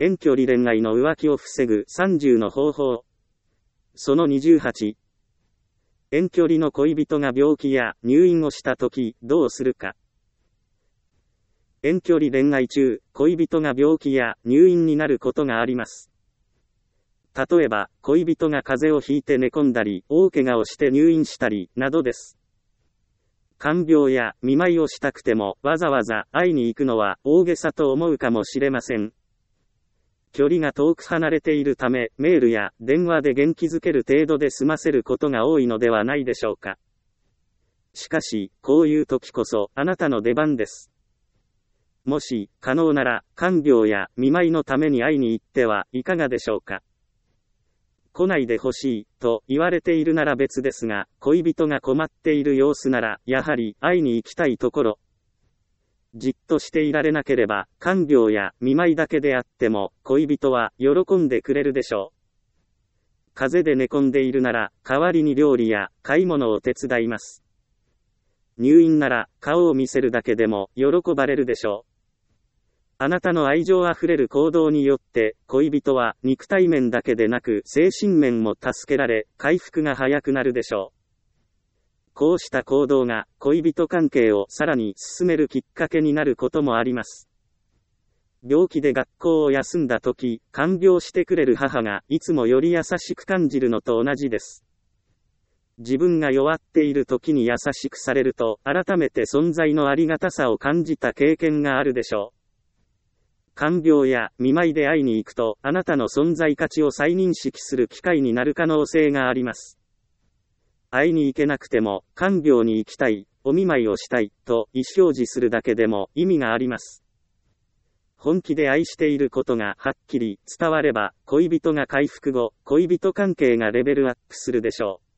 遠距離恋愛の浮気を防ぐ30の方法。その28。遠距離の恋人が病気や入院をしたとき、どうするか。遠距離恋愛中、恋人が病気や入院になることがあります。例えば、恋人が風邪をひいて寝込んだり、大怪我をして入院したり、などです。看病や見舞いをしたくても、わざわざ会いに行くのは大げさと思うかもしれません。距離が遠く離れているため、メールや電話で元気づける程度で済ませることが多いのではないでしょうか。しかし、こういう時こそ、あなたの出番です。もし、可能なら、看病や見舞いのために会いに行ってはいかがでしょうか。来ないでほしい、と言われているなら別ですが、恋人が困っている様子なら、やはり会いに行きたいところ。じっとしていられなければ、看病や見舞いだけであっても、恋人は喜んでくれるでしょう。風邪で寝込んでいるなら、代わりに料理や買い物を手伝います。入院なら、顔を見せるだけでも喜ばれるでしょう。あなたの愛情あふれる行動によって、恋人は肉体面だけでなく精神面も助けられ、回復が早くなるでしょう。こうした行動が恋人関係をさらに進めるきっかけになることもあります。病気で学校を休んだ時、看病してくれる母がいつもより優しく感じるのと同じです。自分が弱っている時に優しくされると、改めて存在のありがたさを感じた経験があるでしょう。看病や見舞いで会いに行くと、あなたの存在価値を再認識する機会になる可能性があります。会いに行けなくても、看病に行きたい、お見舞いをしたい、と意思表示するだけでも意味があります。本気で愛していることがはっきり伝われば、恋人が回復後、恋人関係がレベルアップするでしょう。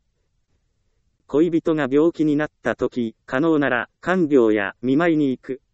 恋人が病気になった時、可能なら、看病や見舞いに行く。